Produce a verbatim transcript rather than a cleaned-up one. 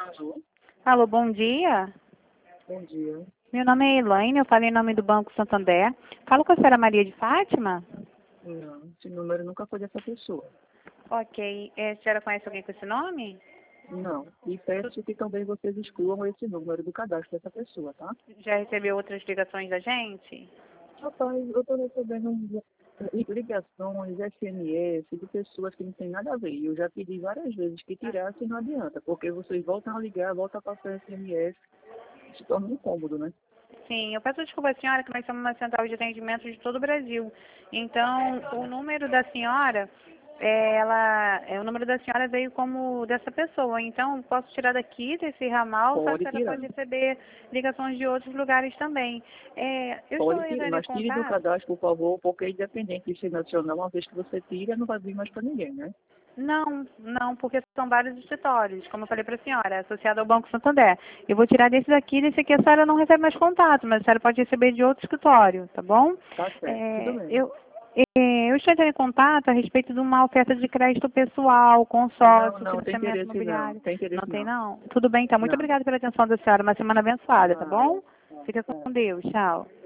Alô, Alô, bom dia. bom dia. Meu nome é Elaine, eu falo em nome do Banco Santander. Falo com a senhora Maria de Fátima? Não, esse número nunca foi dessa pessoa. Ok. É, a senhora conhece alguém com esse nome? Não. E peço que também vocês excluam esse número do cadastro dessa pessoa, tá? Já recebeu outras ligações da gente? Rapaz, eu estou recebendo ligações, S M S de pessoas que não tem nada a ver. Eu já pedi várias vezes que tirasse e não adianta, porque vocês voltam a ligar, voltam a passar S M S, se torna incômodo, né? Sim, eu peço desculpa à senhora que nós somos uma central de atendimento de todo o Brasil. Então, o número da senhora, é, ela, é, o número da senhora veio como dessa pessoa. Então, posso tirar daqui, desse ramal, só que a Pode senhora tirar. pode receber ligações de outros lugares também. É, eu Pode estou tirar, entrando em mas tire do contato. cadastro, por favor, porque independente de ser nacional, uma vez que você tira, não vai vir mais para ninguém, né? Não, não, porque são vários escritórios, como eu falei para a senhora, associado ao Banco Santander. Eu vou tirar desse daqui, desse aqui a senhora não recebe mais contato, mas a senhora pode receber de outro escritório, tá bom? Tá certo, tudo É, bem. eu, é, eu estou entrando em contato a respeito de uma oferta de crédito pessoal, Não, consórcio, não, tem financiamento interesse não. imobiliário. Tem Não interesse tem, não. não? Tudo bem, então. Muito Não. obrigada pela atenção da senhora. Uma semana abençoada, tá Nada. bom? Fica com Deus. Tchau.